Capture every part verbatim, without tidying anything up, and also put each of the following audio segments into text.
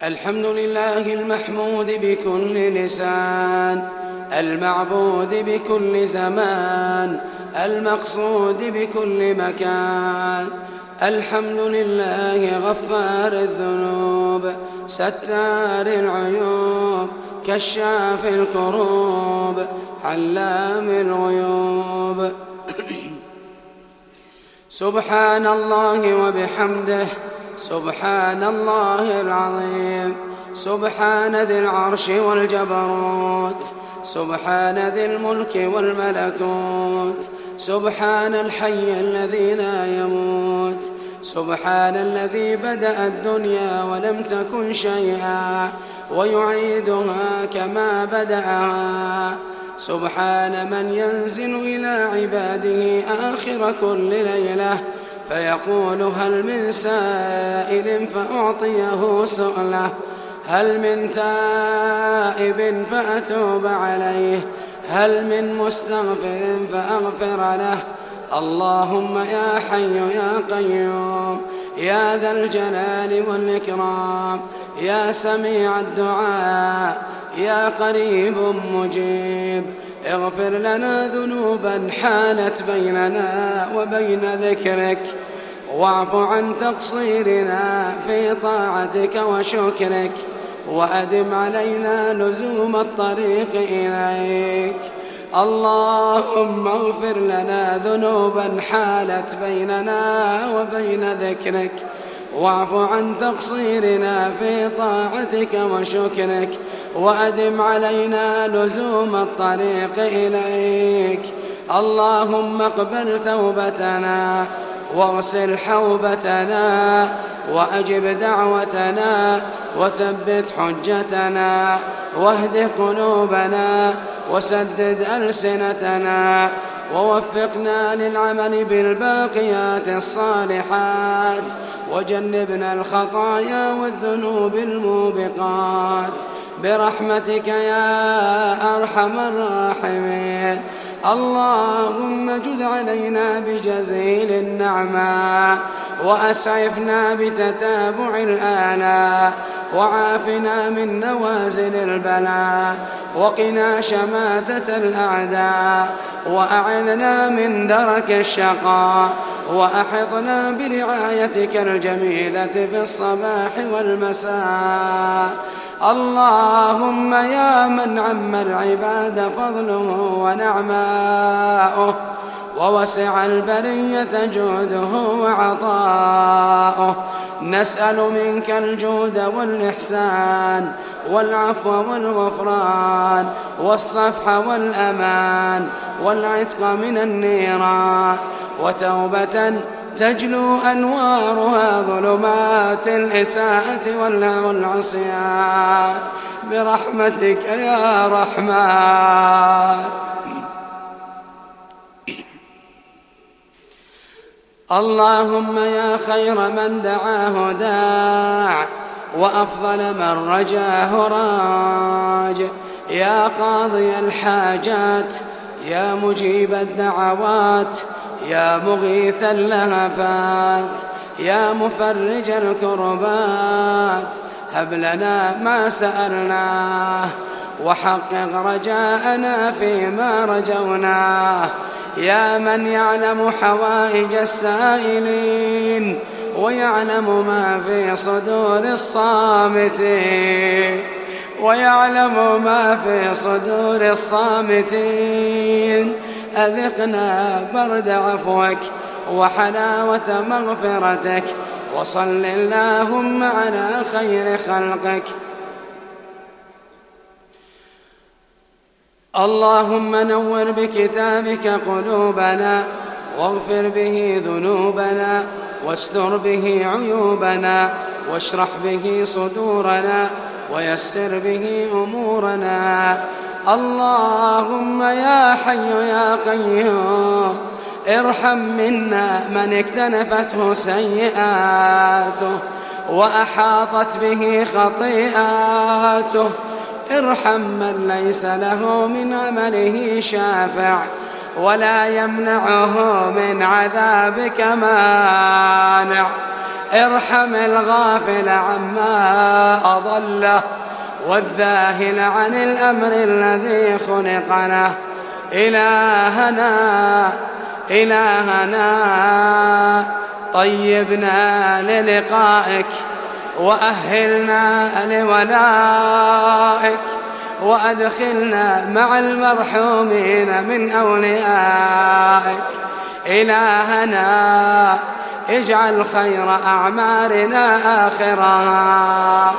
الحمد لله المحمود بكل لسان، المعبود بكل زمان، المقصود بكل مكان. الحمد لله غفار الذنوب، ستار العيوب، كشاف الكروب، علام الغيوب. سبحان الله وبحمده، سبحان الله العظيم، سبحان ذي العرش والجبروت، سبحان ذي الملك والملكوت، سبحان الحي الذي لا يموت، سبحان الذي بدأ الدنيا ولم تكن شيئا ويعيدها كما بدأها. سبحان من ينزل إلى عباده آخر كل ليلة فيقول هل من سائل فأعطيه سؤله، هل من تائب فأتوب عليه، هل من مستغفر فأغفر له. اللهم يا حي يا قيوم يا ذا الجلال والإكرام، يا سميع الدعاء يا قريب مجيب، اغفر لنا ذنوبا حالت بيننا وبين ذكرك، واعف عن تقصيرنا في طاعتك وشكرك، وأدم علينا لزوم الطريق إليك. اللهم اغفر لنا ذنوبا حالت بيننا وبين ذكرك، واعف عن تقصيرنا في طاعتك وشكرك، وأدم علينا لزوم الطريق إليك. اللهم اقبل توبتنا واغسل حوبتنا وأجب دعوتنا وثبت حجتنا واهد قلوبنا وسدد ألسنتنا، ووفقنا للعمل بالباقيات الصالحات، وجنبنا الخطايا والذنوب الموبقات برحمتك يا أرحم الراحمين. اللهم جد علينا بجزيل النعماء، وأسعفنا بتتابع الآلاء، وعافنا من نوازل البلاء، وقنا شماتة الأعداء، وأعذنا من درك الشقاء، وأحطنا برعايتك الجميلة في الصباح والمساء. اللهم يا من عم العباد فضله ونعماؤه، ووسع البرية جوده وعطاؤه، نسأل منك الجود والإحسان والعفو والغفران والصفح والأمان والعتق من النيران، وتوبة تجلو أنوارها ظلمات الإساءة والعصيان برحمتك يا رحمن. اللهم يا خير من دعاه داع، وأفضل من رجاه راج، يا قاضي الحاجات، يا مجيب الدعوات، يا مغيث اللهفات، يا مفرج الكربات، هب لنا ما سألناه وحقق رجاءنا فيما رجوناه. يا من يعلم حوائج السائلين ويعلم ما في صدور الصامتين، ويعلم ما في صدور الصامتين، أذقنا برد عفوك وحلاوة مغفرتك، وصل اللهم على خير خلقك. اللهم نور بكتابك قلوبنا، واغفر به ذنوبنا، واستر به عيوبنا، واشرح به صدورنا، ويسر به أمورنا. اللهم يا حي يا قيوم ارحم منا من اكتنفته سيئاته وأحاطت به خطيئاته، ارحم من ليس له من عمله شافع ولا يمنعه من عذابك مانع، ارحم الغافل عما أضله والذاهل عن الأمر الذي خلق له. إلهنا إلهنا طيبنا للقائك وأهلنا لولائك وأدخلنا مع المرحومين من أوليائك. إلهنا اجعل خير أعمارنا آخرها.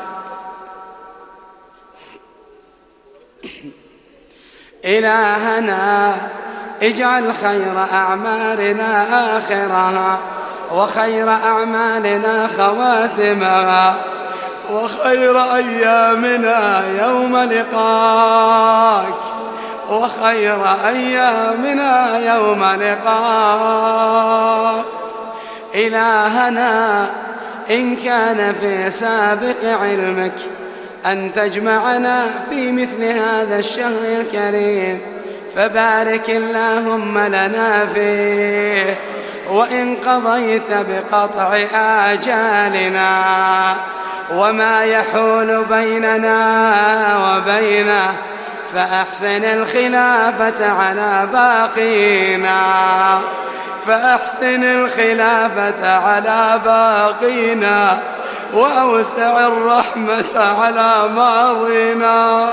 إلهنا اجعل خير أعمارنا آخرها وخير أعمالنا خواتمها وخير أيامنا يوم لقاك وخير أيامنا يوم لقاك. إلهنا إن كان في سابق علمك أن تجمعنا في مثل هذا الشهر الكريم فبارك اللهم لنا فيه، وإن قضيت بقطع آجالنا وما يحول بيننا وبينه فأحسن الخلافة على باقينا فأحسن الخلافة على باقينا وأوسع الرحمة على ماضينا.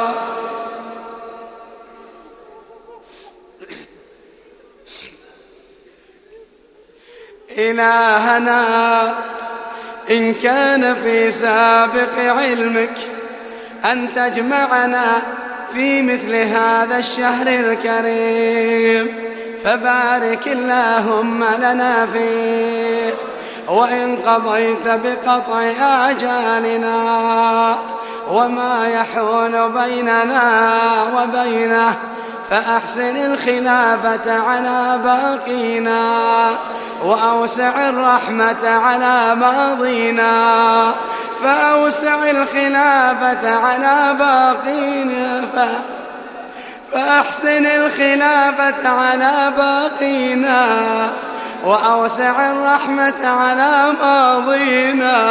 إلهنا إن كان في سابق علمك أن تجمعنا في مثل هذا الشهر الكريم فبارك اللهم لنا فيه، وإن قضيت بقطع آجالنا وما يحول بيننا وبينه فأحسن الخلافة على باقينا وأوسع الرحمة على ماضينا فأوسع الخلافة على باقينا فأحسن الخلافة على باقينا وأوسع الرحمة على ماضينا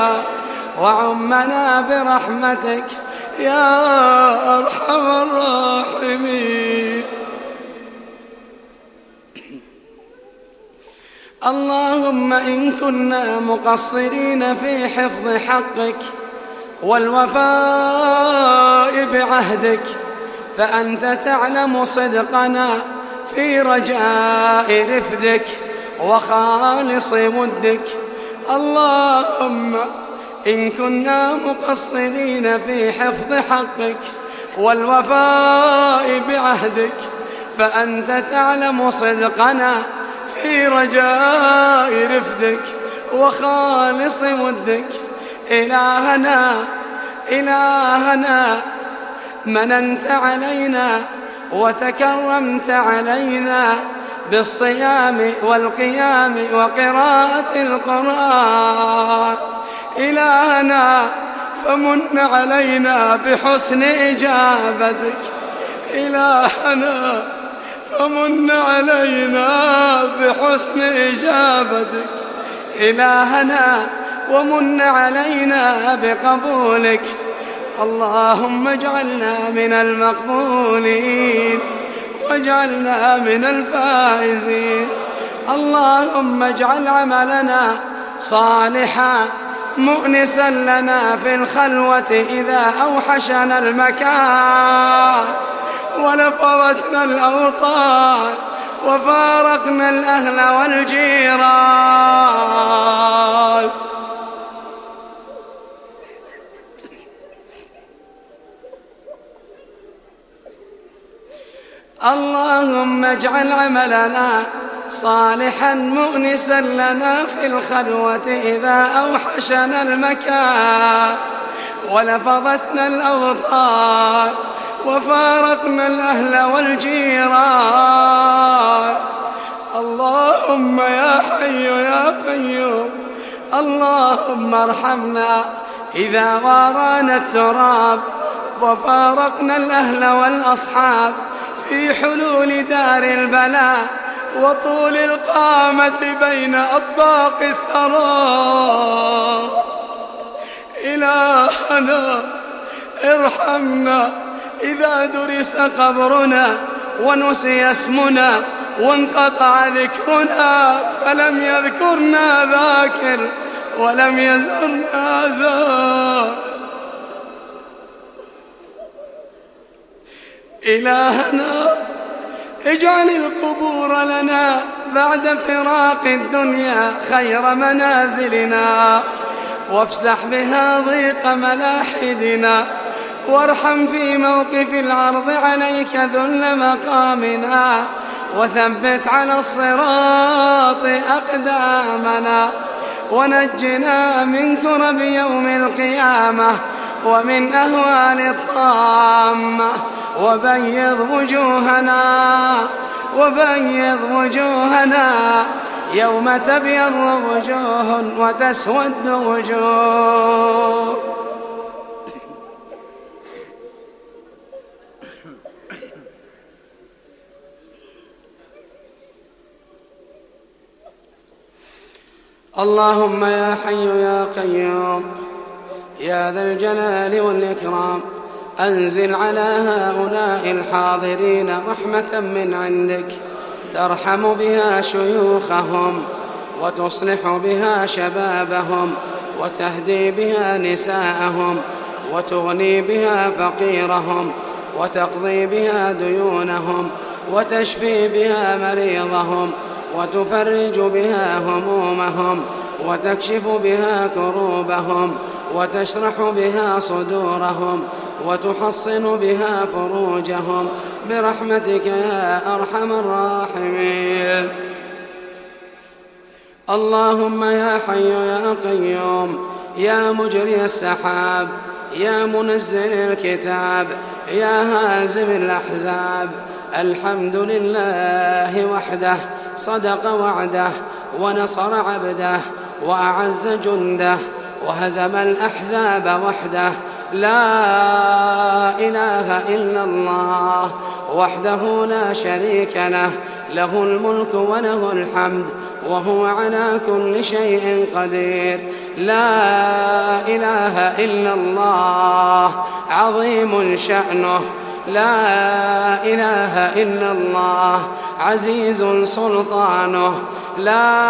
وعمنا برحمتك يا أرحم الراحمين. اللهم إن كنا مقصرين في حفظ حقك والوفاء بعهدك فأنت تعلم صدقنا في رجاء رفدك وخالص ودك. اللهم إن كنا مقصرين في حفظ حقك والوفاء بعهدك فأنت تعلم صدقنا في رجاء رفدك وخالص ودك. إلهنا إلهنا مننت علينا وتكرمت علينا بالصيام والقيام وقراءة القرآن. إلهنا فمن علينا بحسن إجابتك. إلهنا فمن علينا بحسن إجابتك. إلهنا ومن علينا بقبولك. اللهم اجعلنا من المقبولين واجعلنا من الفائزين. اللهم اجعل عملنا صالحا مؤنسا لنا في الخلوة إذا أوحشنا المكان ولفظتنا الأوطان وفارقنا الأهل والجيران. اللهم اجعل عملنا صالحا مؤنسا لنا في الخلوة إذا أوحشنا المكان ولفظتنا الأوطان وفارقنا الأهل والجيران. اللهم يا حي يا قيوم اللهم ارحمنا إذا وارانا التراب وفارقنا الأهل والأصحاب في حلول دار البلاء وطول القامة بين أطباق الثرى. إلهنا ارحمنا إذا درس قبرنا ونسي اسمنا وانقطع ذكرنا، فلم يذكرنا ذاكر ولم يزرنا زار. إلهنا اجعل القبور لنا بعد فراق الدنيا خير منازلنا، وافسح بها ضيق ملاحدنا، وارحم في موقف العرض عليك ذل مقامنا، وثبت على الصراط أقدامنا، ونجنا من كرب يوم القيامة ومن أهوال الطامة، وبيض وجوهنا وبيض وجوهنا يوم تبيض وجوه وتسود وجوه. اللهم يا حي يا قيوم يا ذا الجلال والإكرام، أنزل على هؤلاء الحاضرين رحمة من عندك ترحم بها شيوخهم، وتصلح بها شبابهم، وتهدي بها نساءهم، وتغني بها فقيرهم، وتقضي بها ديونهم، وتشفي بها مريضهم، وتفرج بها همومهم، وتكشف بها كروبهم، وتشرح بها صدورهم، وتحصن بها فروجهم برحمتك يا أرحم الراحمين. اللهم يا حي يا قيوم يا مجري السحاب يا منزل الكتاب يا هازم الأحزاب، الحمد لله وحده صدق وعده ونصر عبده وأعز جنده وهزم الأحزاب وحده. لا إله إلا الله وحده لا شريك له، له الملك وله الحمد وهو على كل شيء قدير. لا إله إلا الله عظيم شأنه، لا إله إلا الله عزيز سلطانه، لا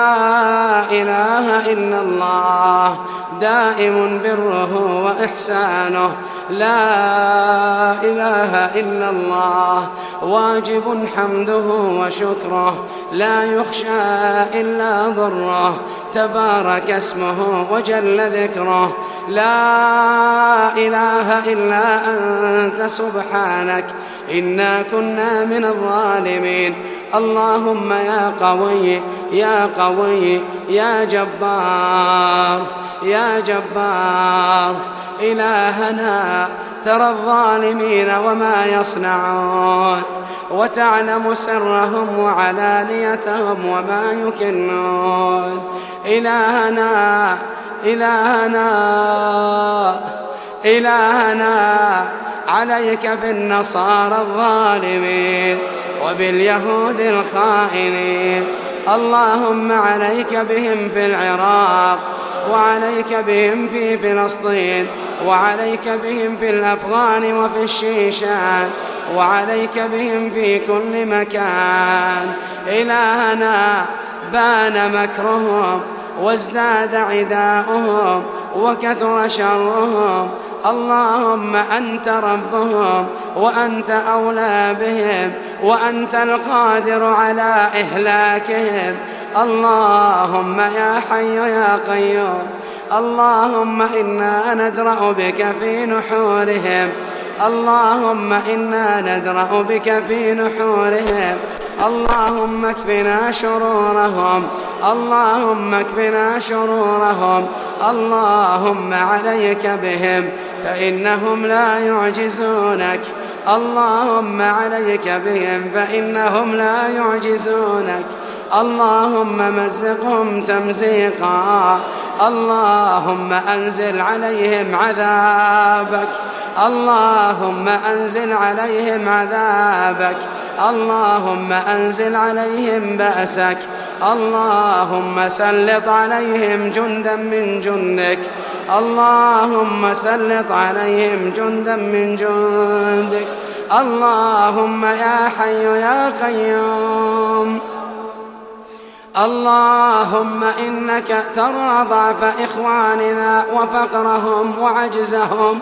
إله إلا الله دائم بره وإحسانه، لا إله إلا الله واجب حمده وشكره، لا يخشى إلا ضره، تبارك اسمه وجل ذكره. لا إله إلا أنت سبحانك إنا كنا من الظالمين. اللهم يا قوي يا قوي يا جبار يا جبار إلهنا ترى الظالمين وما يصنعون، وتعلم سرهم وعلانيتهم وما يكنون. إلهنا إلهنا إلهنا عليك بالنصارى الظالمين وباليهود الخائنين. اللهم عليك بهم في العراق، وعليك بهم في فلسطين، وعليك بهم في الأفغان وفي الشيشان، وعليك بهم في كل مكان. إلهنا بان مكرهم وازداد عداؤهم وكثر شرهم. اللهم أنت ربهم وأنت أولى بهم وأنت القادر على إهلاكهم. اللهم يا حي يا قيوم، اللهم إنا ندرأ بك في نحورهم، اللهم إنا ندرأ بك في نحورهم. اللهم اكفنا شرورهم، اللهم اكفنا شرورهم. اللهم عليك بهم فإنهم لا يعجزونك، اللهم عليك بهم فإنهم لا يعجزونك. اللهم مزقهم تمزيقا، اللهم أنزل عليهم عذابك، اللهم أنزل عليهم عذابك. اللهم أنزل عليهم بأسك، اللهم سلط عليهم جندا من جندك، اللهم سلط عليهم جندا من جندك. اللهم يا حي يا قيوم، اللهم إنك ترى ضعف إخواننا وفقرهم وعجزهم،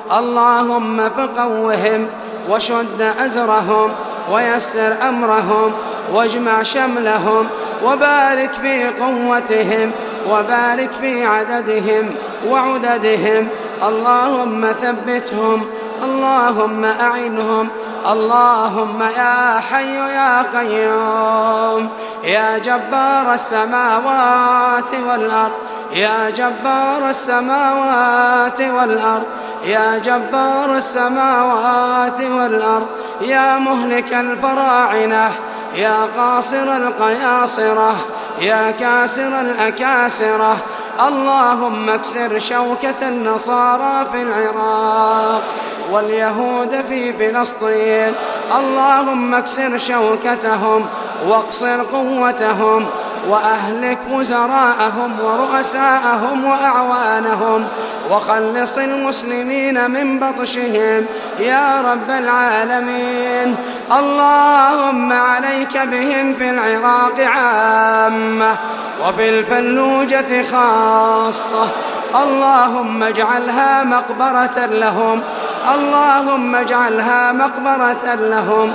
اللهم فقوهم وشد أزرهم ويسر أمرهم واجمع شملهم، وبارك في قوتهم وبارك في عددهم وعددهم. اللهم ثبتهم، اللهم أعنهم، اللهم يا حي يا قيوم، يا جبار السماوات والأرض، يا جبار السماوات والأرض، يا جبار السماوات والأرض، يا مهلك الفراعنة، يا قاصر القياصرة، يا كاسر الأكاسرة. اللهم اكسر شوكة النصارى في العراق واليهود في فلسطين، اللهم اكسر شوكتهم واقصر قوتهم وأهلك وزراءهم ورؤساءهم وأعوانهم، وخلص المسلمين من بطشهم يا رب العالمين. اللهم عليك بهم في العراق عامة وفي الفلوجة خاصة، اللهم اجعلها مقبرة لهم، اللهم اجعلها مقبرة لهم،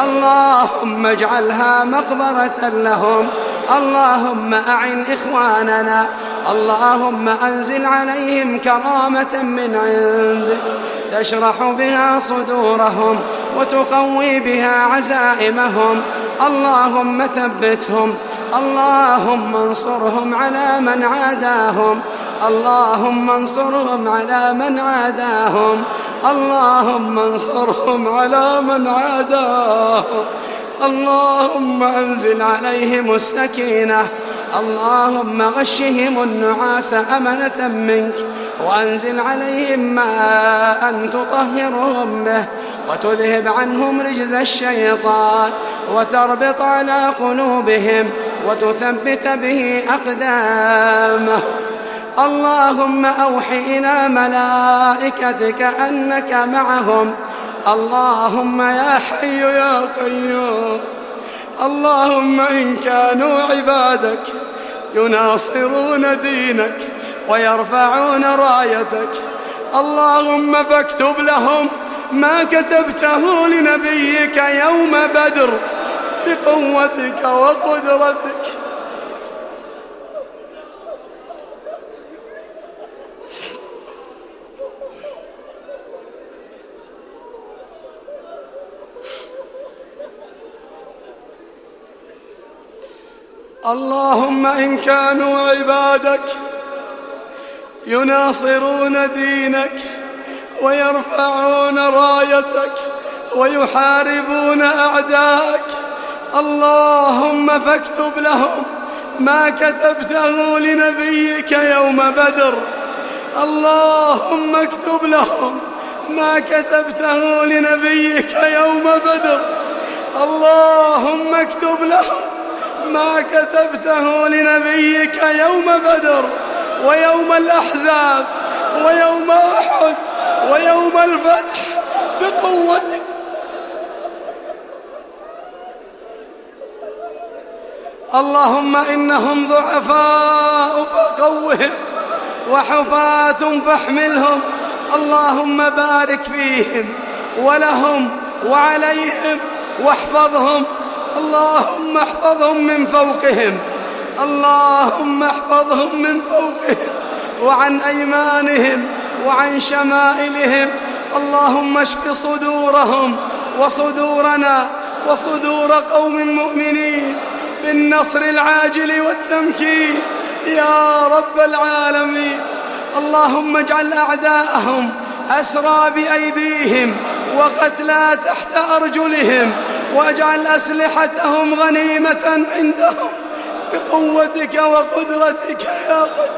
اللهم اجعلها مقبرة لهم. اللهم أعن إخواننا، اللهم أنزل عليهم كرامة من عندك تشرح بها صدورهم وتقوي بها عزائمهم. اللهم ثبتهم، اللهم انصرهم على من عاداهم، اللهم انصرهم على من عاداهم، اللهم انصرهم على من عاداهم. اللهم أنزل عليهم السكينة، اللهم غشهم النعاس أمنة منك، وأنزل عليهم ماء تطهرهم به وتذهب عنهم رجز الشيطان، وتربط على قلوبهم وتثبت به أقدامهم. اللهم أوحي إلى ملائكتك أنك معهم. اللهم يا حي يا قيوم، اللهم إن كانوا عبادك يناصرون دينك ويرفعون رايتك، اللهم فاكتب لهم ما كتبته لنبيك يوم بدر بقوتك وقدرتك. اللهم إن كانوا عبادك يناصرون دينك ويرفعون رايتك ويحاربون أعداءك، اللهم فاكتب لهم ما كتبته لنبيك يوم بدر، اللهم اكتب لهم ما كتبته لنبيك يوم بدر، اللهم اكتب لهم ما كتبته لنبيك يوم بدر ويوم الأحزاب ويوم أحد ويوم الفتح بقوتك. اللهم إنهم ضعفاء فقوهم وحفاة فاحملهم، اللهم بارك فيهم ولهم وعليهم واحفظهم، اللهم احفظهم من فوقهم، اللهم احفظهم من فوقهم وعن أيمانهم وعن شمائلهم. اللهم اشف صدورهم وصدورنا وصدور قوم مؤمنين بالنصر العاجل والتمكين يا رب العالمين. اللهم اجعل أعداءهم أسرى بأيديهم وقتلى تحت أرجلهم، واجعل أسلحتهم غنيمة عندهم بقوتك وقدرتك يا قدير.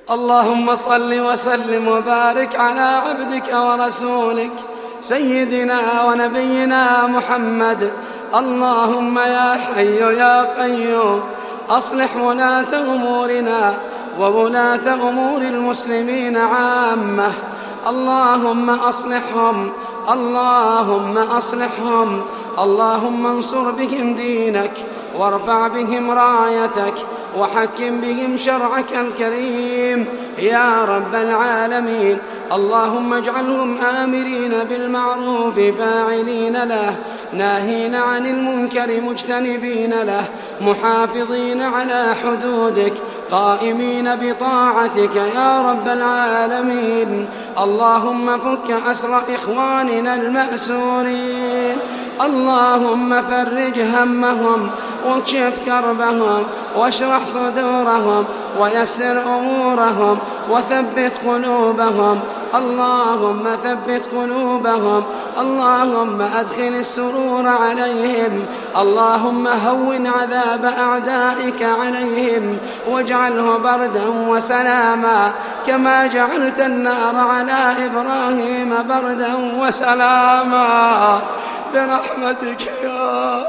اللهم صل وسلم وبارك على عبدك ورسولك سيدنا ونبينا محمد. اللهم يا حي يا قيوم أصلح ولاة أمورنا وولاة أمور المسلمين عامة. اللهم أصلحهم اللهم أصلحهم اللهم انصر بهم دينك وارفع بهم رايتك وحكم بهم شرعك الكريم يا رب العالمين. اللهم اجعلهم آمرين بالمعروف فاعلين له، ناهين عن المنكر مجتنبين له، محافظين على حدودك، قائمين بطاعتك يا رب العالمين. اللهم فك أسر إخواننا المأسورين، اللهم فرج همهم واكشف كربهم واشرح صدورهم ويسر أمورهم وثبت قلوبهم. اللهم ثبت قلوبهم، اللهم أدخل السرور عليهم، اللهم هون عذاب أعدائك عليهم واجعله بردا وسلاما كما جعلت النار على إبراهيم بردا وسلاما برحمتك يا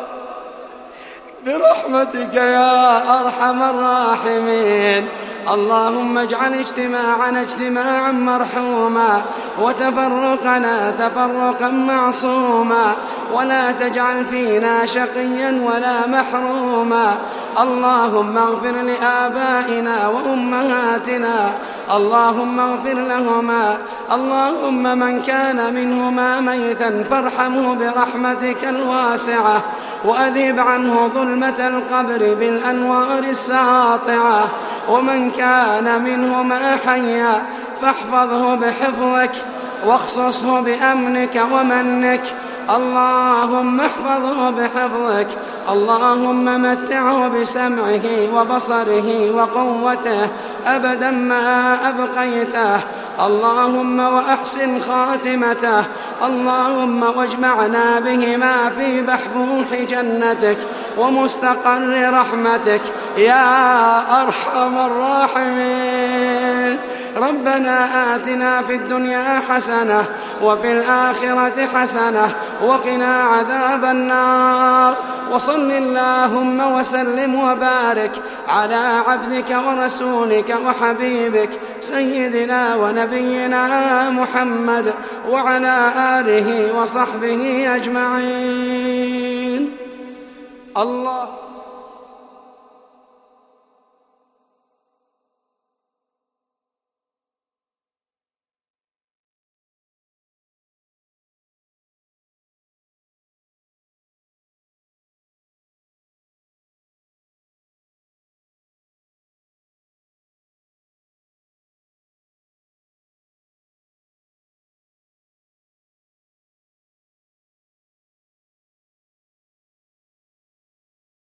برحمتك يا أرحم الراحمين. اللهم اجعل اجتماعنا اجتماعا مرحوما وتفرقنا تفرقا معصوما، ولا تجعل فينا شقيا ولا محروما. اللهم اغفر لآبائنا وأمهاتنا، اللهم اغفر لهما. اللهم من كان منهما ميتا فارحمه برحمتك الواسعة وأذهب عنه ظلمة القبر بالأنوار الساطعة، ومن كان منهما حيا فاحفظه بحفظك واخصصه بأمنك ومنك. اللهم احفظه بحفظك، اللهم متعه بسمعه وبصره وقوته أبدا ما أبقيته. اللهم وأحسن خاتمته، اللهم واجمعنا بهما في بحبوح جنتك ومستقر رحمتك يا أرحم الراحمين. ربنا آتنا في الدنيا حسنة وفي الآخرة حسنة وقنا عذاب النار. وصل اللهم وسلم وبارك على عبدك ورسولك وحبيبك سيدنا ونبينا محمد وعلى آله وصحبه أجمعين. الله